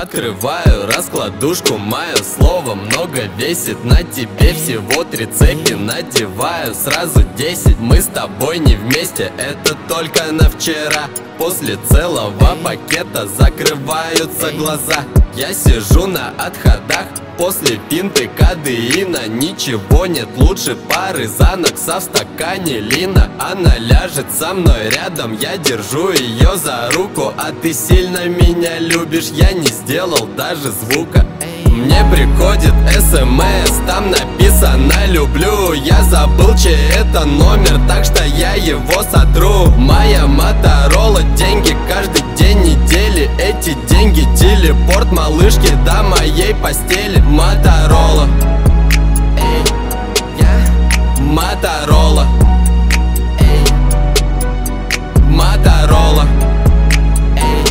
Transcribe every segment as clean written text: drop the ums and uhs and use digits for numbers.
Открываю раскладушку, мое слово много весит. На тебе всего 3 цепи, надеваю сразу 10. Мы с тобой не вместе, это только на вчера. После целого пакета закрываются глаза. Я сижу на отходах, после пинты кадеина. Ничего нет лучше пары Занокса в стакане Лина. Она ляжет со мной рядом, я держу ее за руку. А ты сильно меня любишь, я не сделал даже звука. Мне приходит СМС, там написано «люблю». Я забыл, чей это номер, так что я его сотру. Моя Моторола, деньги каждый день недели. Эти деньги телепорт малышки до моей постели. Моторола, эй, я Моторола, эй, Моторола, эй,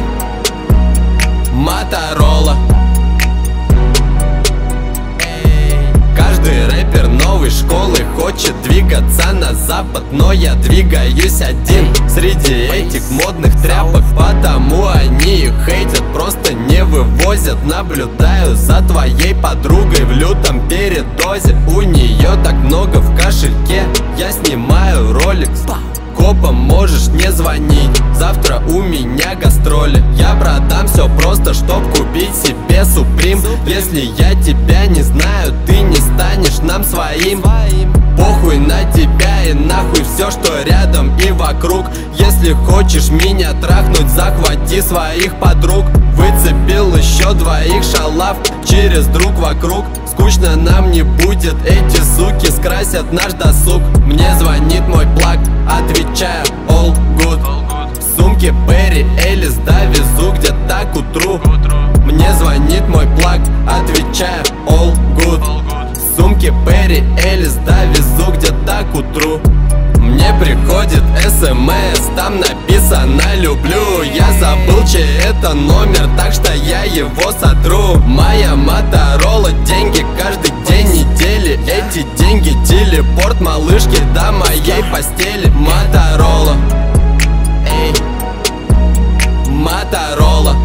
Моторола. Каждый рэпер новой школы хочет двигаться на запад, но я двигаюсь один среди этих модных тряпок, потому они их хейтят, просто не вывозят. Наблюдаю за твоей подругой в лютом передозе. У нее так много в кошельке, я снимаю роликс. Копам можешь не звонить, завтра у меня гастроли. Я продам все просто, чтоб купить себе Суприм. Если я тебя не знаю, ты не станешь нам своим. Похуй на тебя и нахуй все, что рядом и вокруг. Если хочешь меня трахнуть, захвати своих подруг. Выцепил еще 2 шалав через друг вокруг. Скучно нам не будет, эти суки скрасят наш досуг. Мне звонит мой плаг, отвечаю all good. В сумке Перри Элис довезу где-то к утру. Мне звонит мой плаг, отвечаю all good. В сумке Перри Элис довезу где-то к утру. Мне приходит СМС, там написано «люблю». Я забыл, чей это номер, так что я его сотру. Моя Моторола, деньги каждый день недели. Эти деньги телепорт малышки до моей постели. Моторола, эй, Моторола.